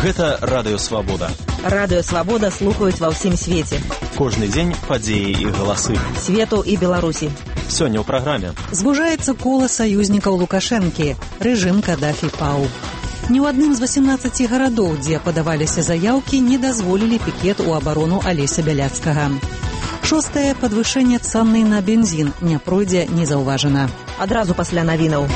Гэта радыёвабода. Радыёвабода слухаюць ва ўсім свеце. Кожны дзень падзеі і галасы. Свету і Беларусі. Сёння ў праграме. Звужаецца кола саюзнікаў Лукашэнкі. Рэжым Кадафі паў. Ні ў адным з 18 гарадоў, дзе падаваліся заяўкі, не дазволілі пікет у абарону Алеся Бяляцкага. Шостае падвышэнне цаны на бензін не пройдзе незаўважана. Адразу пасля навінаў.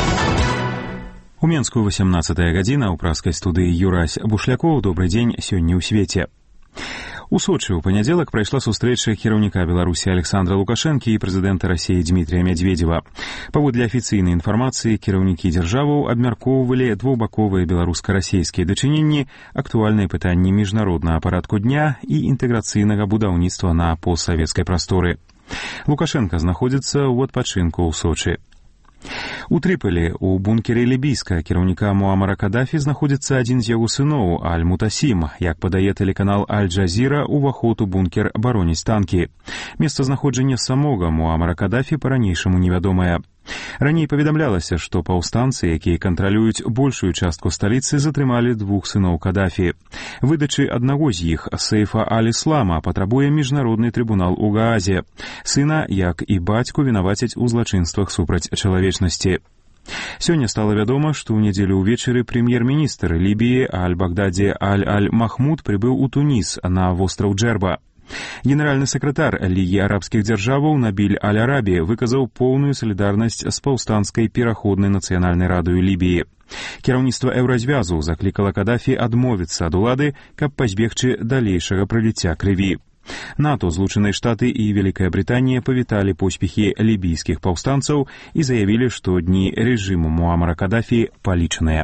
У Менску 18-я гадзіна, ў праскай студыі Юрась Бушлякоў. Добрый дзень, сёння ў свеце. У Сочы ў панядзелак прайшла сустрэча кіраўніка Беларусі Александра Лукашэнкі і прэзідэнта Расіі Дмітрия Медведева. Паводле афіцыйнай інфармацыі, кіраўнікі дзяржаваў абмяркоўвалі двухбаковыя беларуска-расійскія дачыненні, актуальныя пытанні міжнароднага парадку дня і інтэграцыйнага будаўніцтва на постсавецкай прасторы. Лукашенко знаходзіцца ў адпачынку ў Сочы. У Трыполі, у бункеры лібійскага кіраўніка Муамара Кадафі, знаходзіцца адзін з яго сыноў, Аль-Мутасім. Як падае тэлеканал Аль-Джазіра, уваход у бункер бароняць танкі. Месцазнаходжанне самога Муамара Кадафі па-ранейшаму невядомае. Раней паведамлялася, што паўстанцы, якія кантралююць большую частку сталіцы, затрымалі двух сыноў Кадафі. Выдачы аднаго з іх, Сейфа Аль-Іслама, патрабуе міжнародны трыбунал у Гаазе. Сына, як і бацьку, вінавацяць у злачынствах супраць чалавечнасці. Сёння стала вядома, што ў нядзелю ўвечары прэм'ер-міністр Лібіі Аль-Багдадзі Аль-Аль-Махмуд прыбыў у Туніс на востраў Джерба. Генеральны сакратар Лігі арабскіх дзяржаваў Набіль Аль-Арабі выказаў поўную салідарнасць з паўстанцкай пераходнай нацыянальнай радаю Лібіі. Кіраўніцтва Еўразвязу заклікала Кадафі адмовіцца ад улады, каб пазбегчы далейшага праліцця крыві. НАТО, Злучаныя Штаты і Вялікая Брытанія павіталі поспехі лібійскіх паўстанцаў і заявілі, што дні рэжыму Муамара Кадафі палічаныя.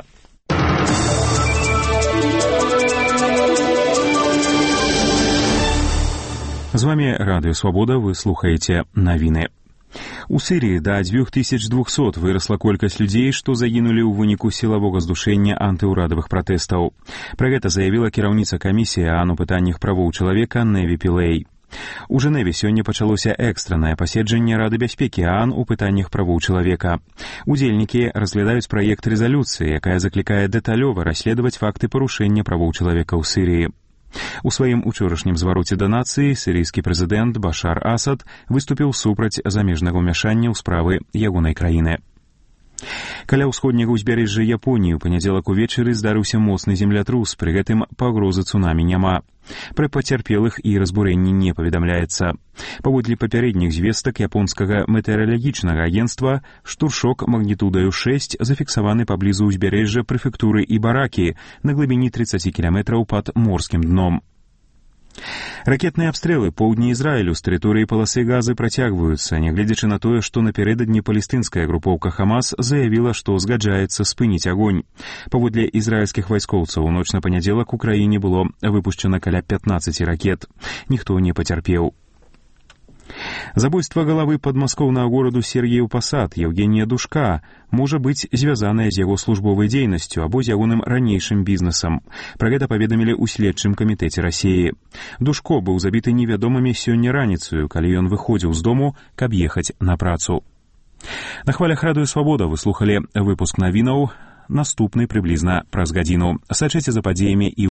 З вами Радыёвабода, вы слухаеце навіны. У Сірыі да 2200 вырасла колькасць людзей, што загінулі ў выніку сілавога здушэння антыўрадавых пратэстаў. Пра гэта заявіла кіраўніца камісіі ААН у пытаннях правоў чалавека Неві Пілэй. У Жэневе сёння пачалося экстраннае паседжанне Рады бяспекі ААН у пытаннях правоў чалавека. Удзельнікі разглядаюць праект рэзалюцыі, якая заклікае дэталёва расследаваць факты парушэння правоў чалавека ў Сірыі. У сваім учорашнім звароце да нацыі сірыйскі прэзідэнт Башар Асад выступіў супраць замежнага ўмяшання ў справы ягонай краіны. Каля ўсходняга ўзбярэжжа Японіі ў панядзелак увечары здарыўся моцны землятрус, пры гэтым пагрозы цунамі няма. Пра пацярпелых і разбурэнні не паведамляецца. Паводле папярэдніх звестак японскага метэаралагічнага агенцтва, штуршок магнітудаю 6 зафіксаваны паблізу ўзбярэжжа прэфектуры Ібаракі на глыбіні 30 кіламетраў пад морскім дном. Ракетныя абстрэлы поўдня Ізраілю з тэрыторыі паласы Газы працягваюцца, нягледзячы на тое, што напярэдадні палестынская групоўка Хамас заявіла, што згаджаецца спыніць агонь. Паводле ізраільскіх вайскоўцаў, у ноч на панядзелак у краіне было выпушчана каля 15 ракет. Ніхто не пацярпеў. Забойства галавы падмаскоўнага гораду Сергеяў Пасад Евгения Душка можа быць звязанае з яго службовай дзейнасцю або з ягоным ранейшым бізнесам. Пра гэта паведамілі ў следчым камітэце Расіі. Душко быў забіты невядомымі сёння раніцаю, калі ён выходзіў з дому, каб ехаць на працу. На хвалях Радыёвабода вы слухалі выпуск навінаў, наступны прыблізна праз гадзіну. Сачыце за падзеямі і